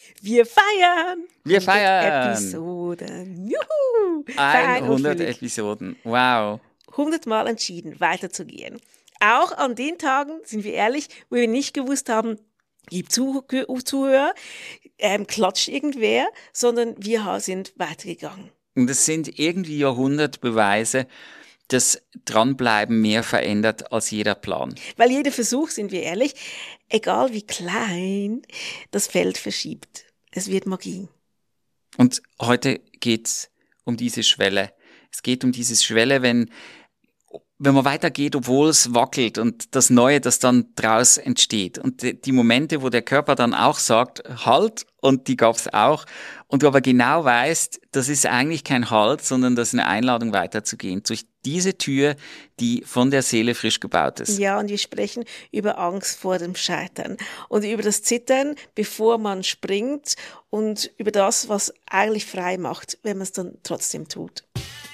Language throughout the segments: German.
Wir feiern! Wir feiern! Episoden! Juhu! 100 Episoden, wow. 100 Mal entschieden, weiterzugehen. Auch an den Tagen, sind wir ehrlich, wo wir nicht gewusst haben, gibt Zuhörer, klatscht irgendwer, sondern wir sind weitergegangen. Und es sind irgendwie Jahrhundertbeweise, dass Dranbleiben mehr verändert als jeder Plan. Weil jeder Versuch, sind wir ehrlich, egal wie klein, das Feld verschiebt. Es wird Magie. Und heute geht's um diese Schwelle. Es geht um diese Schwelle, wenn man weitergeht, obwohl es wackelt und das Neue, das dann draus entsteht. Und die Momente, wo der Körper dann auch sagt, Halt, und die gab's auch. Und du aber genau weißt, das ist eigentlich kein Halt, sondern das ist eine Einladung weiterzugehen. Durch diese Tür, die von der Seele frisch gebaut ist. Ja, und wir sprechen über Angst vor dem Scheitern und über das Zittern, bevor man springt und über das, was eigentlich frei macht, wenn man es dann trotzdem tut.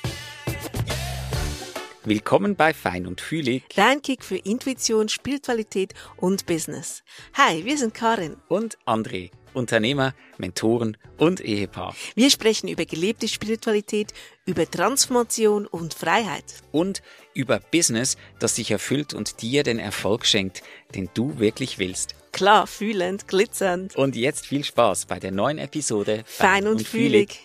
Willkommen bei Fein und Fühlig. Dein Kick für Intuition, Spiritualität und Business. Hi, wir sind Karin Und André, Unternehmer, Mentoren und Ehepaar. Wir sprechen über gelebte Spiritualität, über Transformation und Freiheit. Und über Business, das dich erfüllt und dir den Erfolg schenkt, den du wirklich willst. Klar, fühlend, glitzernd. Und jetzt viel Spaß bei der neuen Episode Fein und Fühlig.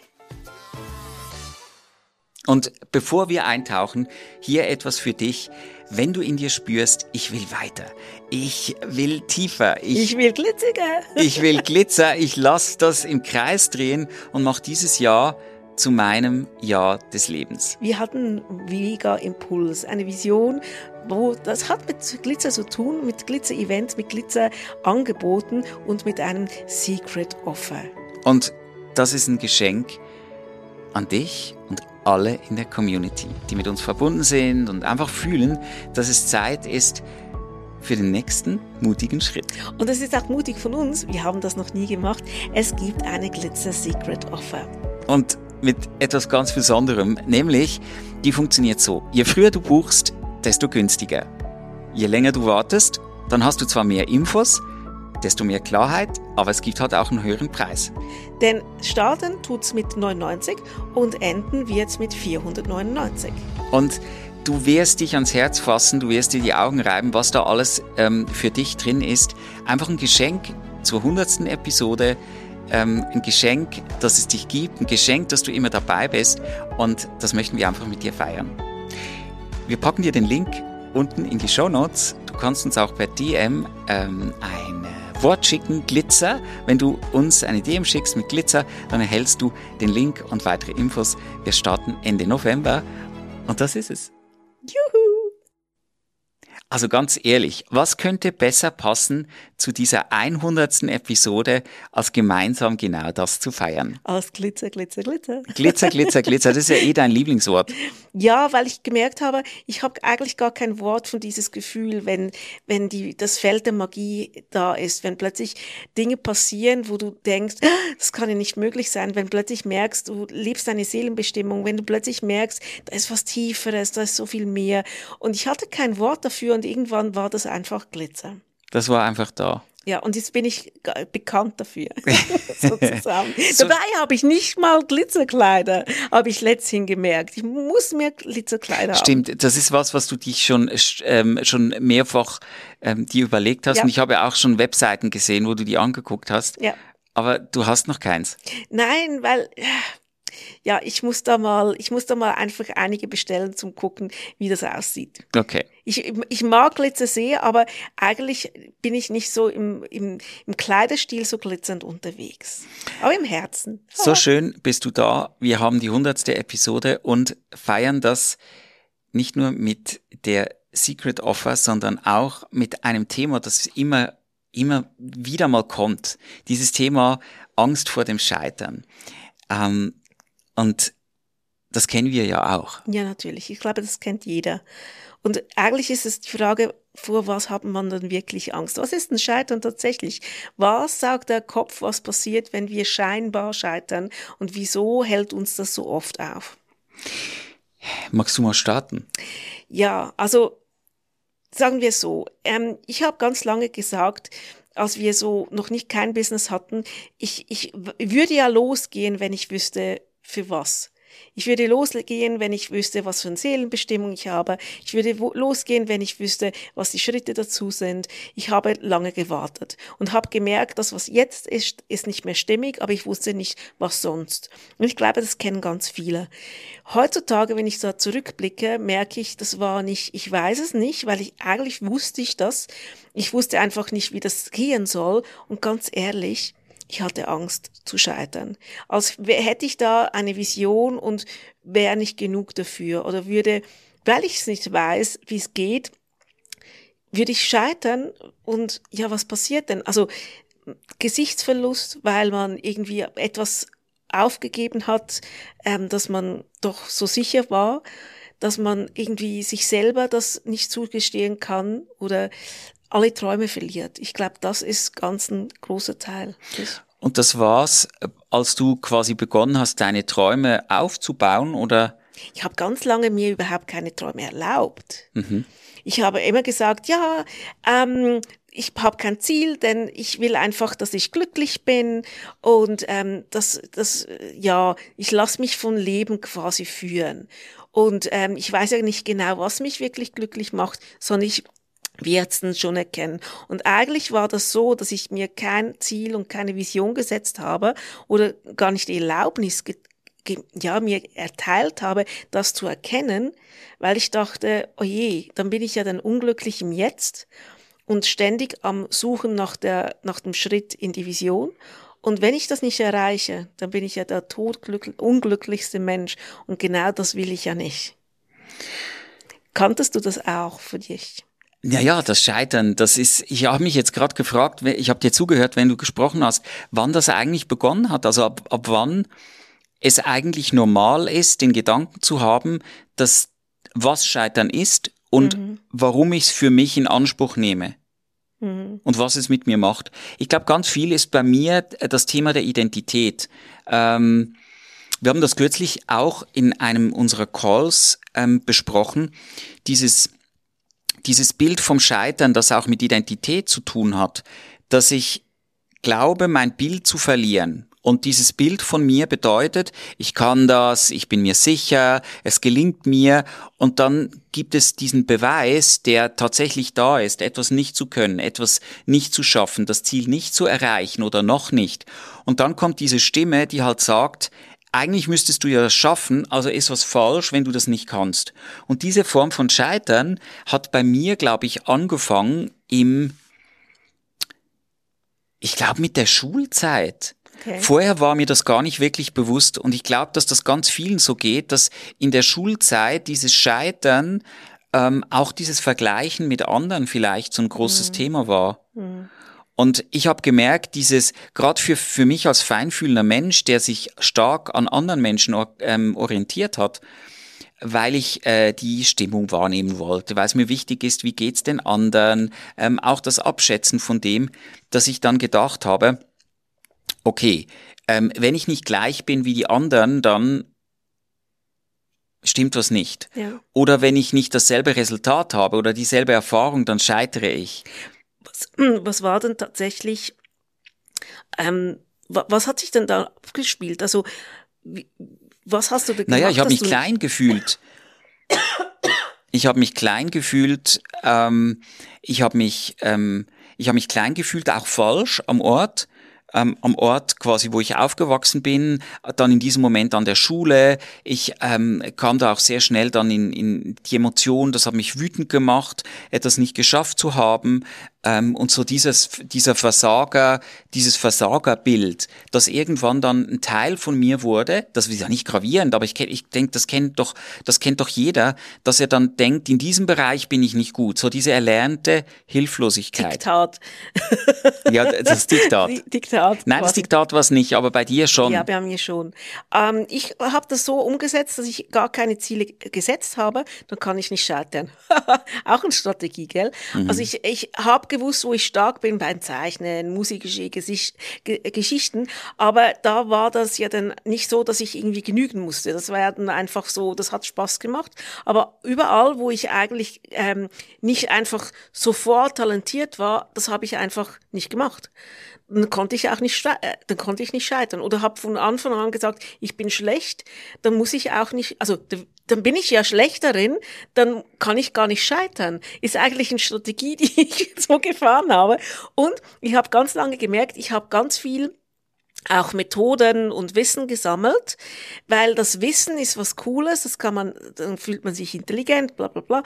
Und bevor wir eintauchen, hier etwas für dich. Wenn du in dir spürst, ich will weiter, ich will tiefer, Ich will glitziger. ich will Glitzer, ich lasse das im Kreis drehen und mache dieses Jahr zu meinem Jahr des Lebens. Wir hatten mega Impuls, eine Vision, wo das hat mit Glitzer zu tun, mit Glitzer-Events, mit Glitzer-Angeboten und mit einem Secret Offer. Und das ist ein Geschenk an dich und alle in der Community, die mit uns verbunden sind und einfach fühlen, dass es Zeit ist für den nächsten mutigen Schritt. Und es ist auch mutig von uns, wir haben das noch nie gemacht, es gibt eine Glitzer Secret Offer. Und mit etwas ganz Besonderem, nämlich, die funktioniert so. Je früher du buchst, desto günstiger. Je länger du wartest, dann hast du zwar mehr Infos, desto mehr Klarheit, aber es gibt halt auch einen höheren Preis. Denn starten tut's mit 99 und enden wird's mit 499. Und du wirst dich ans Herz fassen, du wirst dir die Augen reiben, was da alles für dich drin ist. Einfach ein Geschenk zur 100. Episode, ein Geschenk, dass es dich gibt, ein Geschenk, dass du immer dabei bist, und das möchten wir einfach mit dir feiern. Wir packen dir den Link unten in die Shownotes. Du kannst uns auch per DM ein Wort schicken, Glitzer. Wenn du uns eine DM schickst mit Glitzer, dann erhältst du den Link und weitere Infos. Wir starten Ende November und das ist es. Juhu! Also ganz ehrlich, was könnte besser passen zu dieser 100. Episode, als gemeinsam genau das zu feiern? Als Glitzer, Glitzer, Glitzer. Glitzer, Glitzer, Glitzer, das ist ja dein Lieblingswort. Ja, weil ich gemerkt habe, ich habe eigentlich gar kein Wort von dieses Gefühl, wenn das Feld der Magie da ist, wenn plötzlich Dinge passieren, wo du denkst, das kann ja nicht möglich sein, wenn plötzlich merkst, du lebst deine Seelenbestimmung, wenn du plötzlich merkst, da ist was Tieferes, da ist so viel mehr. Und ich hatte kein Wort dafür und irgendwann war das einfach Glitzer. Das war einfach da. Ja, und jetzt bin ich bekannt dafür, sozusagen. Dabei habe ich nicht mal Glitzerkleider, habe ich letzthin gemerkt. Ich muss mehr Glitzerkleider haben. Stimmt, das ist was du dich schon mehrfach dir überlegt hast. Ja. Und ich habe auch schon Webseiten gesehen, wo du die angeguckt hast. Ja. Aber du hast noch keins. Nein, weil ja, ich muss da mal einfach einige bestellen zum gucken, wie das aussieht. Okay. Ich mag Glitzer sehr, aber eigentlich bin ich nicht so im Kleiderstil so glitzernd unterwegs. Aber im Herzen. So schön bist du da. Wir haben die 100. Episode und feiern das nicht nur mit der Secret Offer, sondern auch mit einem Thema, das immer wieder mal kommt. Dieses Thema Angst vor dem Scheitern. Und das kennen wir ja auch. Ja, natürlich. Ich glaube, das kennt jeder. Und eigentlich ist es die Frage, vor was hat man dann wirklich Angst? Was ist ein Scheitern tatsächlich? Was sagt der Kopf, was passiert, wenn wir scheinbar scheitern? Und wieso hält uns das so oft auf? Magst du mal starten? Ja, also sagen wir so, ich habe ganz lange gesagt, als wir so noch nicht kein Business hatten, ich würde ja losgehen, wenn ich wüsste, für was. Ich würde losgehen, wenn ich wüsste, was für eine Seelenbestimmung ich habe. Ich würde losgehen, wenn ich wüsste, was die Schritte dazu sind. Ich habe lange gewartet und habe gemerkt, dass was jetzt ist nicht mehr stimmig, aber ich wusste nicht, was sonst. Und ich glaube, das kennen ganz viele. Heutzutage, wenn ich so zurückblicke, merke ich, das war nicht, ich weiß es nicht, weil eigentlich wusste ich das. Ich wusste einfach nicht, wie das gehen soll. Und ganz ehrlich, ich hatte Angst zu scheitern. Als hätte ich da eine Vision und wäre nicht genug dafür oder würde, weil ich es nicht weiß, wie es geht, würde ich scheitern und ja, was passiert denn? Also Gesichtsverlust, weil man irgendwie etwas aufgegeben hat, dass man doch so sicher war, dass man irgendwie sich selber das nicht zugestehen kann oder alle Träume verliert. Ich glaube, das ist ganz ein großer Teil. Und das war's, als du quasi begonnen hast, deine Träume aufzubauen, oder? Ich habe ganz lange mir überhaupt keine Träume erlaubt. Mhm. Ich habe immer gesagt, ja, ich habe kein Ziel, denn ich will einfach, dass ich glücklich bin und ja, ich lasse mich von Leben quasi führen. Und ich weiß ja nicht genau, was mich wirklich glücklich macht, sondern ich werde es dann schon erkennen. Und eigentlich war das so, dass ich mir kein Ziel und keine Vision gesetzt habe oder gar nicht die Erlaubnis mir erteilt habe, das zu erkennen, weil ich dachte, oh je, dann bin ich ja dann unglücklich im Jetzt und ständig am Suchen nach dem Schritt in die Vision. Und wenn ich das nicht erreiche, dann bin ich ja der unglücklichste Mensch. Und genau das will ich ja nicht. Kanntest du das auch für dich? Ja, das Scheitern, ich habe mich jetzt gerade gefragt, ich habe dir zugehört, wenn du gesprochen hast, wann das eigentlich begonnen hat, also ab wann es eigentlich normal ist, den Gedanken zu haben, dass was Scheitern ist und warum ich es für mich in Anspruch nehme. Und was es mit mir macht. Ich glaube, ganz viel ist bei mir das Thema der Identität. Wir haben das kürzlich auch in einem unserer Calls besprochen, dieses Bild vom Scheitern, das auch mit Identität zu tun hat, dass ich glaube, mein Bild zu verlieren. Und dieses Bild von mir bedeutet, ich kann das, ich bin mir sicher, es gelingt mir. Und dann gibt es diesen Beweis, der tatsächlich da ist, etwas nicht zu können, etwas nicht zu schaffen, das Ziel nicht zu erreichen oder noch nicht. Und dann kommt diese Stimme, die halt sagt, eigentlich müsstest du ja das schaffen, also ist was falsch, wenn du das nicht kannst. Und diese Form von Scheitern hat bei mir, glaube ich, angefangen mit der Schulzeit. Okay. Vorher war mir das gar nicht wirklich bewusst und ich glaube, dass das ganz vielen so geht, dass in der Schulzeit dieses Scheitern, auch dieses Vergleichen mit anderen vielleicht so ein großes Thema war. Und ich habe gemerkt, gerade für mich als feinfühlender Mensch, der sich stark an anderen Menschen orientiert hat, weil ich die Stimmung wahrnehmen wollte, weil es mir wichtig ist, wie geht's den anderen, auch das Abschätzen von dem, dass ich dann gedacht habe, okay, wenn ich nicht gleich bin wie die anderen, dann stimmt was nicht. Ja. Oder wenn ich nicht dasselbe Resultat habe oder dieselbe Erfahrung, dann scheitere ich. Was war denn tatsächlich, was hat sich denn da abgespielt? Also, was hast du da gemacht? Naja, ich habe mich klein gefühlt. Ich habe mich klein gefühlt, ich habe mich klein gefühlt, auch falsch am Ort quasi, wo ich aufgewachsen bin, dann in diesem Moment an der Schule. Ich kam da auch sehr schnell dann in die Emotion, das hat mich wütend gemacht, etwas nicht geschafft zu haben. Und so dieses Versagerbild, das irgendwann dann ein Teil von mir wurde, das ist ja nicht gravierend, aber ich denke, das kennt doch jeder, dass er dann denkt, in diesem Bereich bin ich nicht gut. So diese erlernte Hilflosigkeit. Diktat. Ja, das Diktat. Diktat. Nein, das Diktat war es nicht, aber bei dir schon. Ja, bei mir schon. Ich habe das so umgesetzt, dass ich gar keine Ziele gesetzt habe, dann kann ich nicht scheitern. Auch eine Strategie, gell? Also ich habe gewusst, wo ich stark bin beim Zeichnen, musische Geschichten, aber da war das ja dann nicht so, dass ich irgendwie genügen musste. Das war ja dann einfach so, das hat Spaß gemacht. Aber überall, wo ich eigentlich nicht einfach sofort talentiert war, das habe ich einfach nicht gemacht. Dann konnte ich auch nicht, dann konnte ich nicht scheitern. Oder habe von Anfang an gesagt, ich bin schlecht, dann muss ich auch nicht, also dann bin ich ja schlechterin, dann kann ich gar nicht scheitern. Ist eigentlich eine Strategie, die ich so gefahren habe. Und ich habe ganz lange gemerkt, ich habe ganz viel auch Methoden und Wissen gesammelt, weil das Wissen ist was Cooles, das kann man, dann fühlt man sich intelligent, bla bla bla.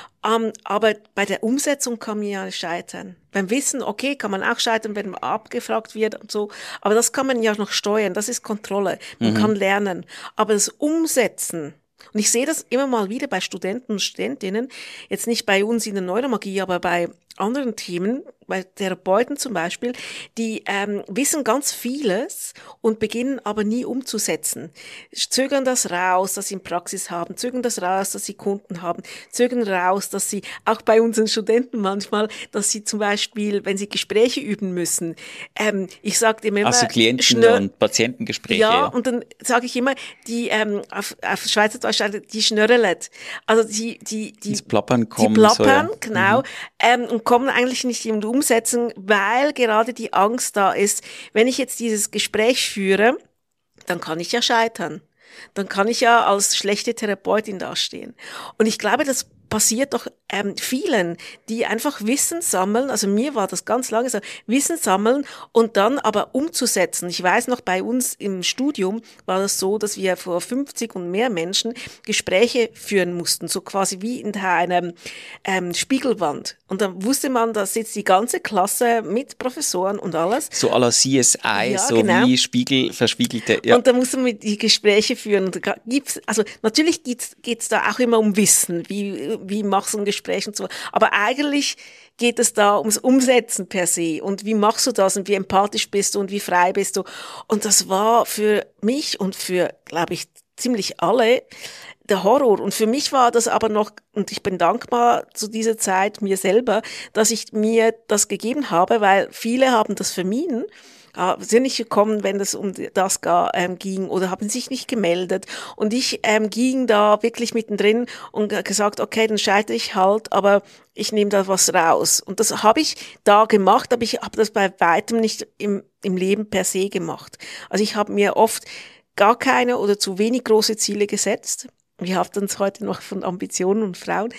Aber bei der Umsetzung kann man ja scheitern. Beim Wissen, okay, kann man auch scheitern, wenn man abgefragt wird und so, aber das kann man ja noch steuern, das ist Kontrolle, man kann lernen. Aber das Umsetzen, und ich sehe das immer mal wieder bei Studenten und Studentinnen, jetzt nicht bei uns in der Neuromagie, aber bei anderen Themen, bei Therapeuten zum Beispiel, die wissen ganz vieles und beginnen aber nie umzusetzen. Zögern das raus, dass sie eine Praxis haben, zögern das raus, dass sie Kunden haben, zögern raus, dass sie, auch bei unseren Studenten manchmal, dass sie zum Beispiel, wenn sie Gespräche üben müssen, ich sage immer, also Klienten- und Patientengespräche. Ja, und dann sage ich immer, die auf Schweizerdeutsch, die schnörrelt. Also die ins Plappern kommen. Die plappern, so, ja. genau, und kommen eigentlich nicht in die Umsetzung, weil gerade die Angst da ist, wenn ich jetzt dieses Gespräch führe, dann kann ich ja scheitern. Dann kann ich ja als schlechte Therapeutin dastehen. Und ich glaube, das passiert doch vielen, die einfach Wissen sammeln, also mir war das ganz lange so, Wissen sammeln und dann aber umzusetzen. Ich weiß noch, bei uns im Studium war das so, dass wir vor 50 und mehr Menschen Gespräche führen mussten, so quasi wie in einer Spiegelwand. Und dann wusste man, da sitzt die ganze Klasse mit Professoren und alles. So à la CSI, ja, so genau. Wie verspiegelte. Ja. Und da musste man die Gespräche führen. Und da gibt's, also natürlich geht's da auch immer um Wissen, wie machst du ein Gespräch und so. Aber eigentlich geht es da ums Umsetzen per se. Und wie machst du das und wie empathisch bist du und wie frei bist du. Und das war für mich und für, glaube ich, ziemlich alle der Horror. Und für mich war das aber noch, und ich bin dankbar zu dieser Zeit mir selber, dass ich mir das gegeben habe, weil viele haben das vermieden. Sind nicht gekommen, wenn es um das ging oder haben sich nicht gemeldet. Und ich ging da wirklich mittendrin und gesagt, okay, dann scheitere ich halt, aber ich nehme da was raus. Und das habe ich da gemacht, aber ich habe das bei weitem nicht im Leben per se gemacht. Also ich habe mir oft gar keine oder zu wenig große Ziele gesetzt. Wir haben uns heute noch von Ambitionen und Frauen,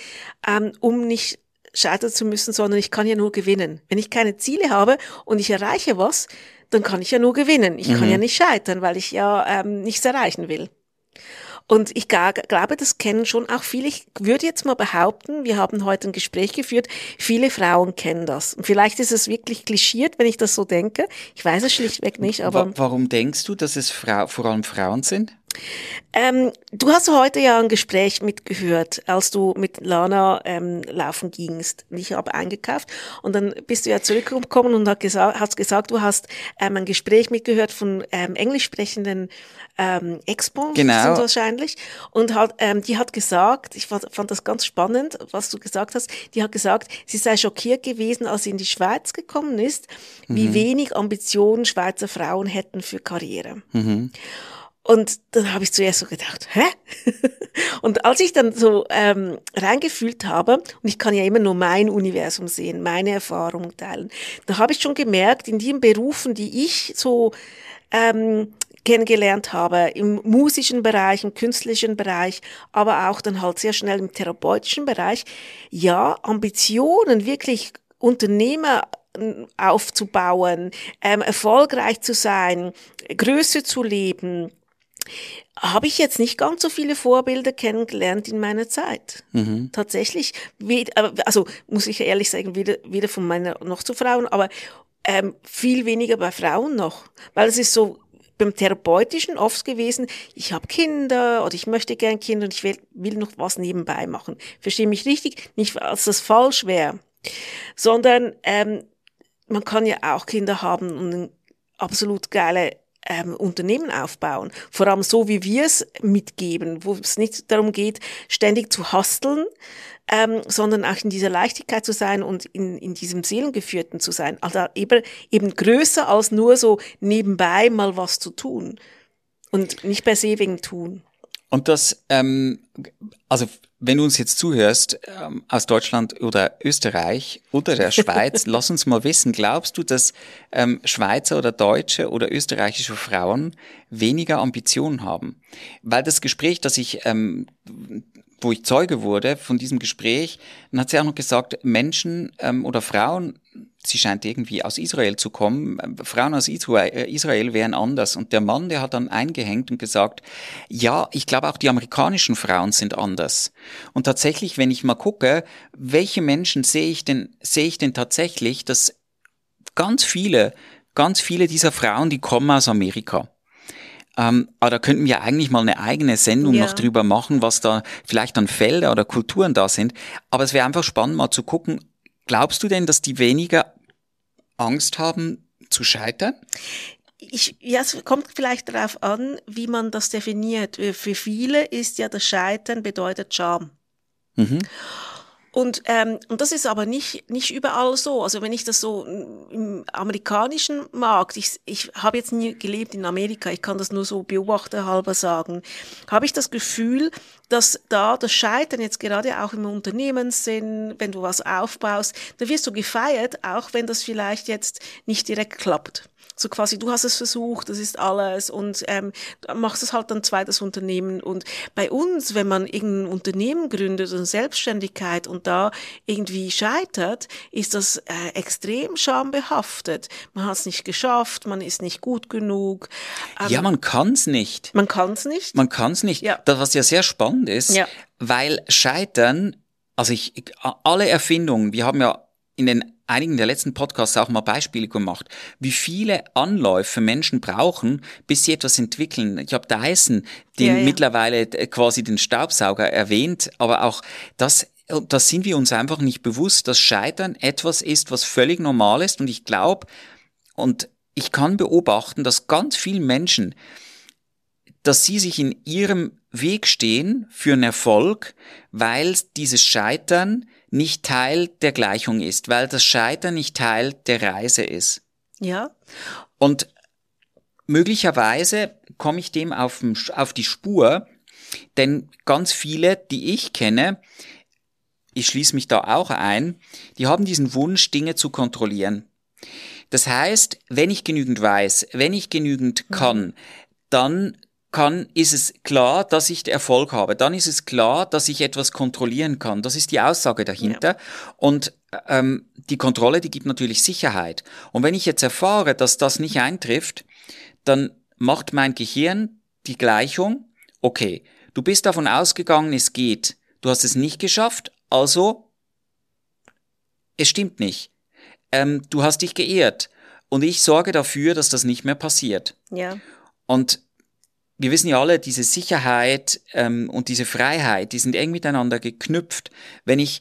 um nicht scheitern zu müssen, sondern ich kann ja nur gewinnen. Wenn ich keine Ziele habe und ich erreiche was, dann kann ich ja nur gewinnen. Ich kann ja nicht scheitern, weil ich ja nichts erreichen will. Und ich glaube, das kennen schon auch viele. Ich würde jetzt mal behaupten, wir haben heute ein Gespräch geführt, viele Frauen kennen das. Und vielleicht ist es wirklich klischiert, wenn ich das so denke. Ich weiß es schlichtweg nicht, aber... Warum denkst du, dass es vor allem Frauen sind? Du hast heute ja ein Gespräch mitgehört, als du mit Lana laufen gingst. Ich habe eingekauft und dann bist du ja zurückgekommen und hast gesagt, du hast ein Gespräch mitgehört von englisch sprechenden Expos, genau. Sind wahrscheinlich. Und die hat gesagt, ich fand das ganz spannend, was du gesagt hast, die hat gesagt, sie sei schockiert gewesen, als sie in die Schweiz gekommen ist, wie wenig Ambitionen Schweizer Frauen hätten für Karriere. Und dann habe ich zuerst so gedacht, hä? Und als ich dann so reingefühlt habe, und ich kann ja immer nur mein Universum sehen, meine Erfahrungen teilen, da habe ich schon gemerkt, in den Berufen, die ich so kennengelernt habe, im musischen Bereich, im künstlerischen Bereich, aber auch dann halt sehr schnell im therapeutischen Bereich, ja, Ambitionen, wirklich Unternehmer aufzubauen, erfolgreich zu sein, Größe zu leben, habe ich jetzt nicht ganz so viele Vorbilder kennengelernt in meiner Zeit. Tatsächlich, also muss ich ehrlich sagen, weder von meiner noch zu Frauen, aber viel weniger bei Frauen noch. Weil es ist so beim Therapeutischen oft gewesen, ich habe Kinder oder ich möchte gern Kinder und ich will noch was nebenbei machen. Verstehe mich richtig, nicht als das falsch wäre, sondern man kann ja auch Kinder haben und eine absolut geile Unternehmen aufbauen. Vor allem so, wie wir es mitgeben, wo es nicht darum geht, ständig zu husteln, sondern auch in dieser Leichtigkeit zu sein und in diesem Seelengeführten zu sein. Also eben größer als nur so nebenbei mal was zu tun und nicht per se wegen tun. Und das, also wenn du uns jetzt zuhörst, aus Deutschland oder Österreich oder der Schweiz, lass uns mal wissen, glaubst du, dass Schweizer oder deutsche oder österreichische Frauen weniger Ambitionen haben? Weil das Gespräch, wo ich Zeuge wurde von diesem Gespräch, dann hat sie auch noch gesagt, Menschen oder Frauen, sie scheint irgendwie aus Israel zu kommen, Frauen aus Israel wären anders. Und der Mann, der hat dann eingehängt und gesagt, ja, ich glaube auch die amerikanischen Frauen sind anders. Und tatsächlich, wenn ich mal gucke, welche Menschen sehe ich denn tatsächlich, dass ganz viele dieser Frauen, die kommen aus Amerika. Aber da könnten wir eigentlich mal eine eigene Sendung noch drüber machen, was da vielleicht an Felder oder Kulturen da sind. Aber es wäre einfach spannend, mal zu gucken, glaubst du denn, dass die weniger Angst haben zu scheitern? Es kommt vielleicht darauf an, wie man das definiert. Für viele ist ja das Scheitern bedeutet Scham. Mhm. Und das ist aber nicht überall so. Also wenn ich das so im amerikanischen Markt, ich habe jetzt nie gelebt in Amerika, ich kann das nur so beobachterhalber sagen, habe ich das Gefühl, dass da das Scheitern jetzt gerade auch im Unternehmenssinn, wenn du was aufbaust, da wirst du gefeiert, auch wenn das vielleicht jetzt nicht direkt klappt. So quasi, du hast es versucht, das ist alles und machst es halt ein zweites Unternehmen. Und bei uns, wenn man irgendein Unternehmen gründet, eine Selbstständigkeit und da irgendwie scheitert, ist das extrem schambehaftet. Man hat es nicht geschafft, man ist nicht gut genug. Ja, man kann's nicht. Man kann's nicht? Man kann's nicht. Ja. Das, was ja sehr spannend ist, weil Scheitern, also alle Erfindungen, wir haben ja in den einigen der letzten Podcasts auch mal Beispiele gemacht, wie viele Anläufe Menschen brauchen, bis sie etwas entwickeln. Ich habe Dyson, mittlerweile quasi den Staubsauger erwähnt, aber auch das sind wir uns einfach nicht bewusst, dass Scheitern etwas ist, was völlig normal ist. Und ich glaube, und ich kann beobachten, dass ganz viele Menschen, dass sie sich in ihrem Weg stehen für einen Erfolg, weil dieses Scheitern nicht Teil der Gleichung ist, weil das Scheitern nicht Teil der Reise ist. Ja. Und möglicherweise komme ich dem auf die Spur, denn ganz viele, die ich kenne, ich schließe mich da auch ein, die haben diesen Wunsch, Dinge zu kontrollieren. Das heißt, wenn ich genügend weiß, wenn ich genügend kann, dann ist es klar, dass ich Erfolg habe. Dann ist es klar, dass ich etwas kontrollieren kann. Das ist die Aussage dahinter. Ja. Und die Kontrolle, die gibt natürlich Sicherheit. Und wenn ich jetzt erfahre, dass das nicht eintrifft, dann macht mein Gehirn die Gleichung, okay, du bist davon ausgegangen, es geht. Du hast es nicht geschafft, also es stimmt nicht. Du hast dich geirrt. Und ich sorge dafür, dass das nicht mehr passiert. Ja. Und wir wissen ja alle, diese Sicherheit und diese Freiheit, die sind eng miteinander geknüpft. Wenn ich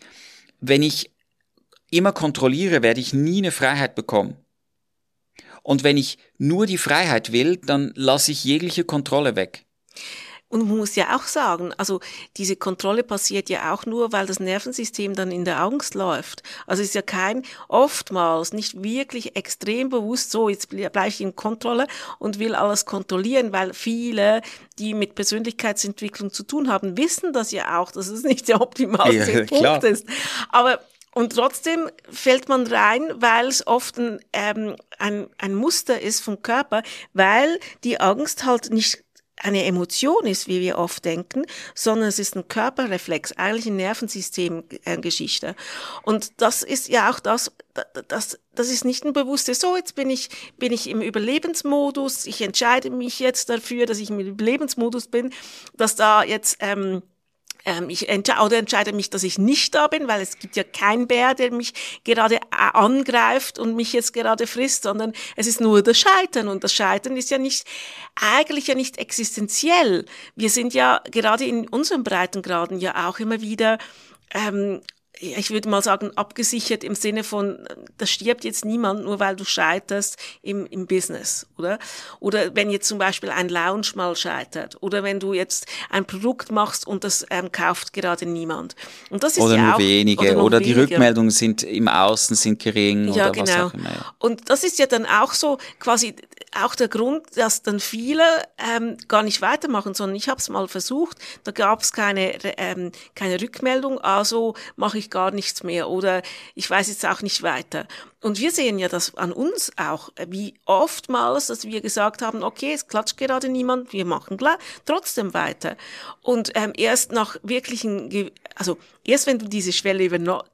immer kontrolliere, werde ich nie eine Freiheit bekommen. Und wenn ich nur die Freiheit will, dann lasse ich jegliche Kontrolle weg. Und man muss ja auch sagen, also diese Kontrolle passiert ja auch nur, weil das Nervensystem dann in der Angst läuft. Also es ist ja oftmals nicht wirklich extrem bewusst so, jetzt bleibe ich in Kontrolle und will alles kontrollieren, weil viele, die mit Persönlichkeitsentwicklung zu tun haben, wissen das ja auch, dass es nicht der optimalste Punkt ist. Und trotzdem fällt man rein, weil es oft ein Muster ist vom Körper, weil die Angst halt nicht eine Emotion ist, wie wir oft denken, sondern es ist ein Körperreflex, eigentlich eine Nervensystemgeschichte. Und das ist ja auch das ist nicht ein bewusstes, so jetzt bin ich im Überlebensmodus, ich entscheide mich jetzt dafür, dass ich im Überlebensmodus bin, dass da jetzt ich entscheide mich, dass ich nicht da bin, weil es gibt ja keinen Bär, der mich gerade angreift und mich jetzt gerade frisst, sondern es ist nur das Scheitern. Und das Scheitern ist eigentlich ja nicht existenziell. Wir sind ja gerade in unseren Breitengraden ja auch immer wieder ich würde mal sagen, abgesichert im Sinne von, da stirbt jetzt niemand, nur weil du scheiterst im Business, oder? Oder wenn jetzt zum Beispiel ein Lounge mal scheitert, oder wenn du jetzt ein Produkt machst und das kauft gerade niemand. Und das ist Oder ja nur auch, wenige, noch oder die weniger. Rückmeldungen sind im Außen sind gering Ja, oder was genau. auch immer. Ja. Und das ist ja dann auch so quasi auch der Grund, dass dann viele gar nicht weitermachen, sondern ich habe es mal versucht, da gab es keine Rückmeldung, also mache ich gar nichts mehr oder ich weiß jetzt auch nicht weiter. Und wir sehen ja das an uns auch, wie oftmals, dass wir gesagt haben, okay, es klatscht gerade niemand, wir machen trotzdem weiter. Und erst nach wirklichen, also erst wenn du diese Schwelle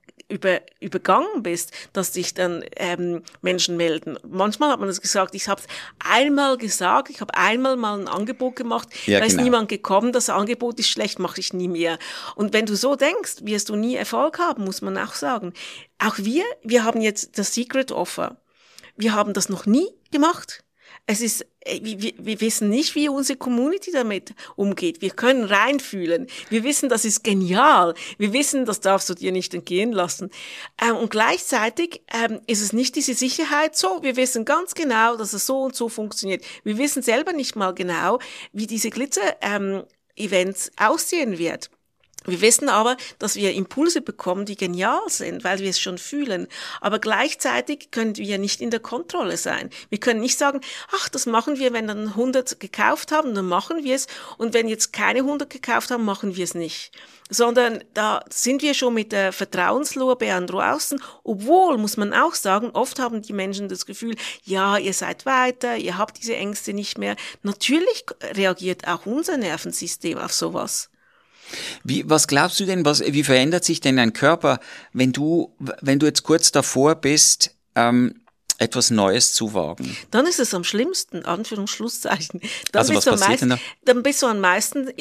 übergangen bist, dass sich dann Menschen melden. Manchmal hat man das gesagt, ich habe es einmal gesagt, ich habe einmal mal ein Angebot gemacht, Ja, da ist genau. niemand gekommen, das Angebot ist schlecht, mache ich nie mehr. Und wenn du so denkst, wirst du nie Erfolg haben, muss man auch sagen. Auch wir haben jetzt das Secret Offer. Wir haben das noch nie gemacht. Es ist, wir wissen nicht, wie unsere Community damit umgeht. Wir können reinfühlen. Wir wissen, das ist genial. Wir wissen, das darfst du dir nicht entgehen lassen. Und gleichzeitig ist es nicht diese Sicherheit so. Wir wissen ganz genau, dass es so und so funktioniert. Wir wissen selber nicht mal genau, wie diese Glitzer-Events aussehen wird. Wir wissen aber, dass wir Impulse bekommen, die genial sind, weil wir es schon fühlen. Aber gleichzeitig können wir nicht in der Kontrolle sein. Wir können nicht sagen, ach, das machen wir, wenn dann 100 gekauft haben, dann machen wir es. Und wenn jetzt keine 100 gekauft haben, machen wir es nicht. Sondern da sind wir schon mit der Vertrauenslorbeeren draußen. Obwohl, muss man auch sagen, oft haben die Menschen das Gefühl, ja, ihr seid weiter, ihr habt diese Ängste nicht mehr. Natürlich reagiert auch unser Nervensystem auf sowas. Was glaubst du denn, wie verändert sich denn dein Körper, wenn du jetzt kurz davor bist, etwas Neues zu wagen? Dann ist es am schlimmsten, Anführungsschlusszeichen. Dann Also was passiert denn da? Dann bist du am meisten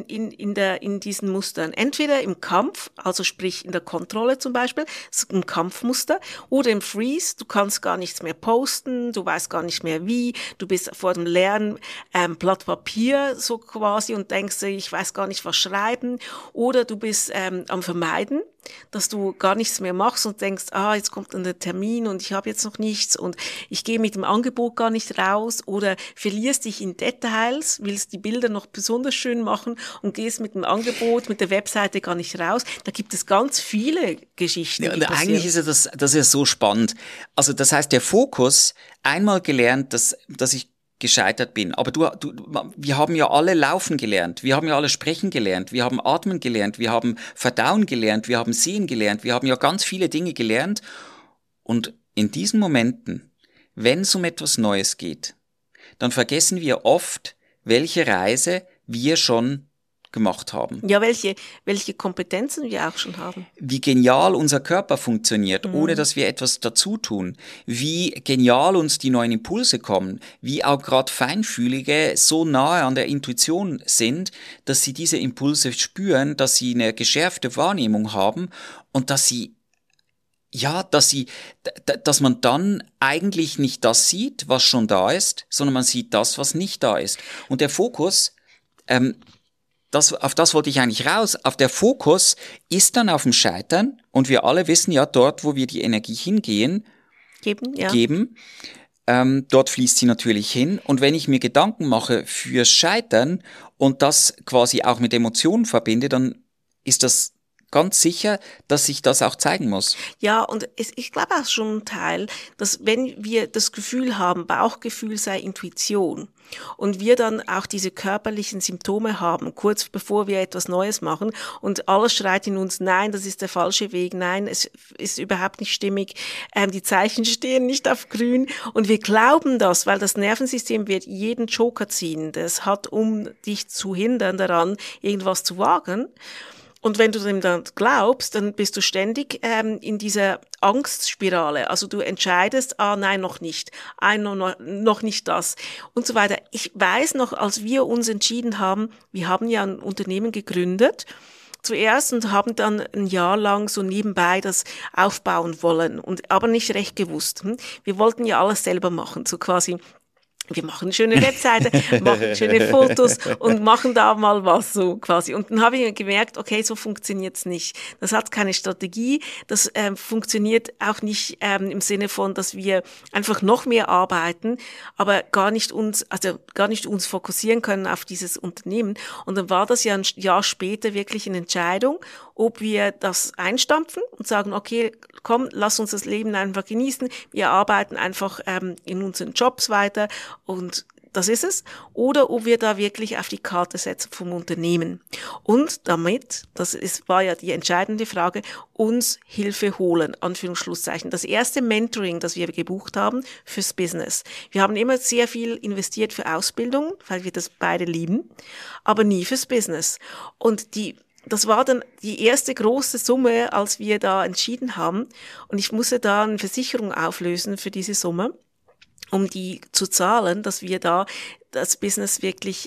in diesen Mustern. Entweder im Kampf, also sprich in der Kontrolle zum Beispiel, im Kampfmuster, oder im Freeze, du kannst gar nichts mehr posten, du weißt gar nicht mehr wie, du bist vor dem leeren Blatt Papier so quasi und denkst, ich weiß gar nicht was schreiben, oder du bist am Vermeiden, dass du gar nichts mehr machst und denkst, jetzt kommt dann der Termin und ich habe jetzt noch nichts und ich gehe mit dem Angebot gar nicht raus oder verlierst dich in Details, willst die Bilder noch besonders schön machen und gehst mit dem Angebot, mit der Webseite gar nicht raus. Da gibt es ganz viele Geschichten. Ja, und eigentlich ist ja das ist ja so spannend. Also das heißt, der Fokus, einmal gelernt, dass ich gescheitert bin. Aber wir haben ja alle laufen gelernt, wir haben ja alle sprechen gelernt, wir haben atmen gelernt, wir haben verdauen gelernt, wir haben sehen gelernt, wir haben ja ganz viele Dinge gelernt. Und in diesen Momenten, wenn es um etwas Neues geht, dann vergessen wir oft, welche Reise wir schon gemacht haben. Ja, welche Kompetenzen wir auch schon haben. Wie genial unser Körper funktioniert, ohne dass wir etwas dazu tun. Wie genial uns die neuen Impulse kommen. Wie auch gerade Feinfühlige so nahe an der Intuition sind, dass sie diese Impulse spüren, dass sie eine geschärfte Wahrnehmung haben und dass man dann eigentlich nicht das sieht, was schon da ist, sondern man sieht das, was nicht da ist. Und der Fokus, auf das wollte ich eigentlich raus. Auf der Fokus ist dann auf dem Scheitern und wir alle wissen ja, dort, wo wir die Energie hingehen, geben, dort fließt sie natürlich hin. Und wenn ich mir Gedanken mache fürs Scheitern und das quasi auch mit Emotionen verbinde, dann ist das ganz sicher, dass sich das auch zeigen muss. Ja, und ich glaube auch schon ein Teil, dass wenn wir das Gefühl haben, Bauchgefühl sei Intuition und wir dann auch diese körperlichen Symptome haben, kurz bevor wir etwas Neues machen und alles schreit in uns, nein, das ist der falsche Weg, nein, es ist überhaupt nicht stimmig, die Zeichen stehen nicht auf grün und wir glauben das, weil das Nervensystem wird jeden Joker ziehen, das hat, um dich zu hindern daran, irgendwas zu wagen. Und wenn du dem dann glaubst, dann bist du ständig in dieser Angstspirale. Also du entscheidest, nein, noch nicht, noch nicht das und so weiter. Ich weiß noch, als wir uns entschieden haben, wir haben ja ein Unternehmen gegründet, zuerst und haben dann ein Jahr lang so nebenbei das aufbauen wollen und aber nicht recht gewusst. Wir wollten ja alles selber machen, so quasi. wir machen eine schöne Webseite, machen schöne Fotos und machen da mal was so quasi. Und dann habe ich gemerkt, okay, so funktioniert's nicht. Das hat keine Strategie, das funktioniert auch nicht im Sinne von, dass wir einfach noch mehr arbeiten, aber gar nicht uns fokussieren können auf dieses Unternehmen. Und dann war das ja ein Jahr später wirklich eine Entscheidung, ob wir das einstampfen und sagen, okay, komm, lass uns das Leben einfach genießen, wir arbeiten einfach in unseren Jobs weiter und das ist es. Oder ob wir da wirklich auf die Karte setzen vom Unternehmen. Und damit, war ja die entscheidende Frage, uns Hilfe holen, Anführungsschlusszeichen. Das erste Mentoring, das wir gebucht haben fürs Business. Wir haben immer sehr viel investiert für Ausbildung, weil wir das beide lieben, aber nie fürs Business. Und das war dann die erste große Summe, als wir da entschieden haben. Und ich musste da eine Versicherung auflösen für diese Summe, um die zu zahlen, dass wir da das Business wirklich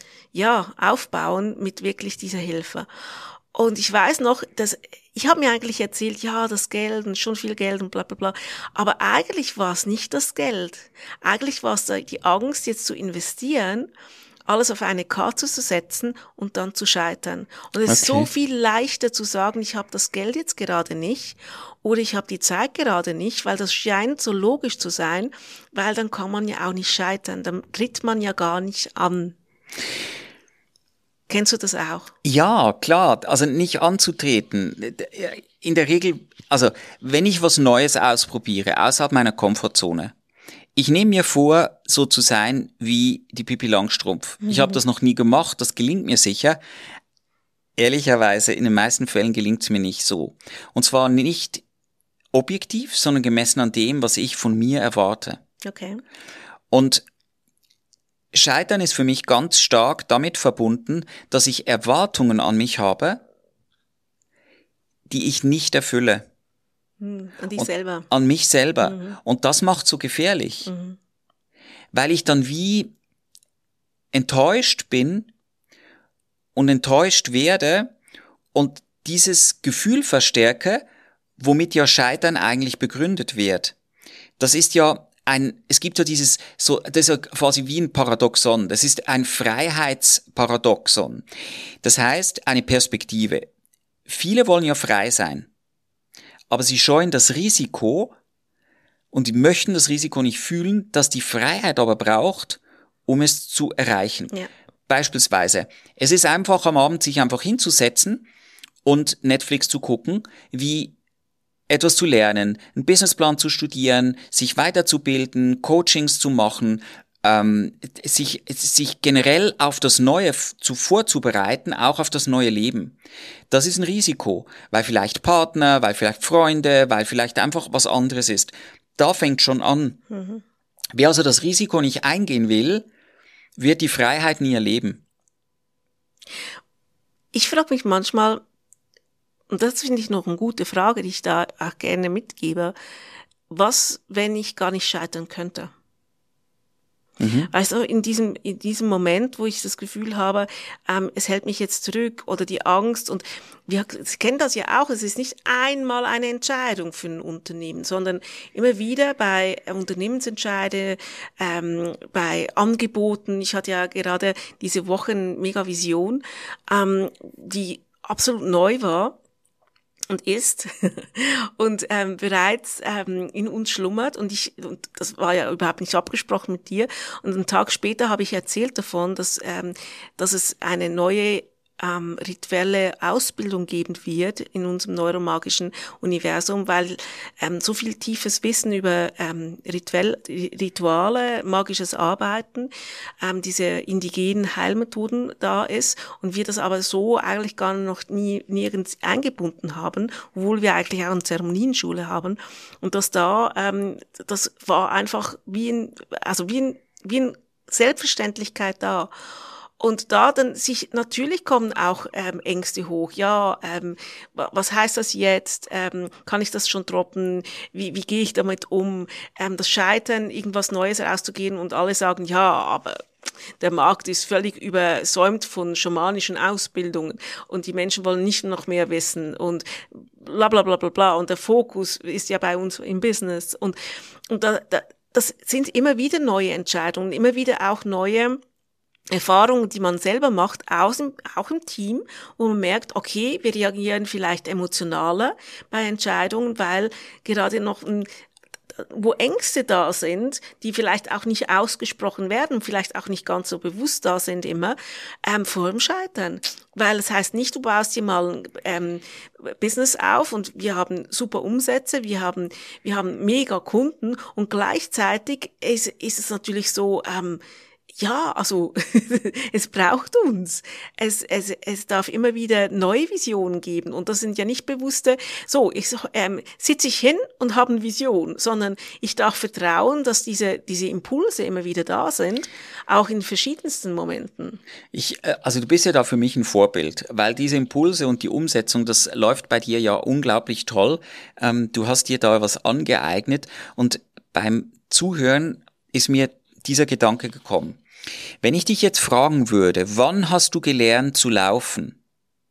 aufbauen mit wirklich dieser Hilfe. Und ich weiß noch, ich habe mir eigentlich erzählt, ja, das Geld und schon viel Geld und bla bla bla. Aber eigentlich war es nicht das Geld. Eigentlich war es die Angst, jetzt zu investieren, alles auf eine Karte zu setzen und dann zu scheitern. Und es ist so viel leichter zu sagen, ich habe das Geld jetzt gerade nicht oder ich habe die Zeit gerade nicht, weil das scheint so logisch zu sein, weil dann kann man ja auch nicht scheitern, dann tritt man ja gar nicht an. Kennst du das auch? Ja, klar, also nicht anzutreten. In der Regel, also wenn ich was Neues ausprobiere, außerhalb meiner Komfortzone, ich nehme mir vor, so zu sein wie die Pippi Langstrumpf. Ich habe das noch nie gemacht, das gelingt mir sicher. Ehrlicherweise, in den meisten Fällen gelingt es mir nicht so. Und zwar nicht objektiv, sondern gemessen an dem, was ich von mir erwarte. Okay. Und Scheitern ist für mich ganz stark damit verbunden, dass ich Erwartungen an mich habe, die ich nicht erfülle. An dich selber. An mich selber. Und das macht so gefährlich. Weil ich dann wie enttäuscht bin und enttäuscht werde und dieses Gefühl verstärke, womit ja Scheitern eigentlich begründet wird. Das ist ja es gibt ja das ist ja quasi wie ein Paradoxon. Das ist ein Freiheitsparadoxon. Das heißt, eine Perspektive. Viele wollen ja frei sein. Aber sie scheuen das Risiko und die möchten das Risiko nicht fühlen, das die Freiheit aber braucht, um es zu erreichen. Ja. Beispielsweise, es ist einfach am Abend, sich einfach hinzusetzen und Netflix zu gucken, wie etwas zu lernen, einen Businessplan zu studieren, sich weiterzubilden, Coachings zu machen, sich generell auf das Neue vorzubereiten, auch auf das neue Leben. Das ist ein Risiko, weil vielleicht Partner, weil vielleicht Freunde, weil vielleicht einfach was anderes ist. Da fängt schon an. Wer also das Risiko nicht eingehen will, wird die Freiheit nie erleben. Ich frage mich manchmal, und das finde ich noch eine gute Frage, die ich da auch gerne mitgebe, was, wenn ich gar nicht scheitern könnte? Weißt du, in diesem Moment, wo ich das Gefühl habe, es hält mich jetzt zurück oder die Angst und wir kennen das ja auch, es ist nicht einmal eine Entscheidung für ein Unternehmen, sondern immer wieder bei Unternehmensentscheide, bei Angeboten. Ich hatte ja gerade diese Woche eine Mega-Vision, die absolut neu war. Und ist und bereits in uns schlummert und das war ja überhaupt nicht abgesprochen mit dir und einen Tag später habe ich erzählt davon, dass es eine neue rituelle Ausbildung geben wird in unserem neuromagischen Universum, weil so viel tiefes Wissen über Rituale, magisches Arbeiten, diese indigenen Heilmethoden da ist und wir das aber so eigentlich gar noch nirgends eingebunden haben, obwohl wir eigentlich auch eine Zeremonienschule haben und das war einfach wie eine Selbstverständlichkeit da. Und da dann natürlich kommen auch Ängste hoch. Ja, was heißt das jetzt? Kann ich das schon droppen? Wie gehe ich damit um? Das Scheitern, irgendwas Neues herauszugehen und alle sagen, ja, aber der Markt ist völlig übersäumt von schamanischen Ausbildungen und die Menschen wollen nicht noch mehr wissen und bla bla bla bla bla und der Fokus ist ja bei uns im Business und das sind immer wieder neue Entscheidungen, immer wieder auch neue Erfahrungen, die man selber macht, auch im Team, wo man merkt, okay, wir reagieren vielleicht emotionaler bei Entscheidungen, weil gerade noch wo Ängste da sind, die vielleicht auch nicht ausgesprochen werden, vielleicht auch nicht ganz so bewusst da sind immer, vor dem Scheitern. Weil es heißt nicht, du baust dir mal ein Business auf und wir haben super Umsätze, wir haben mega Kunden und gleichzeitig ist es natürlich so, ja, also es braucht uns. Es darf immer wieder neue Visionen geben. Und das sind ja nicht bewusste, so, sitze ich hin und habe eine Vision, sondern ich darf vertrauen, dass diese Impulse immer wieder da sind, auch in verschiedensten Momenten. Also du bist ja da für mich ein Vorbild, weil diese Impulse und die Umsetzung, das läuft bei dir ja unglaublich toll. Du hast dir da was angeeignet und beim Zuhören ist mir dieser Gedanke gekommen. Wenn ich dich jetzt fragen würde, wann hast du gelernt zu laufen?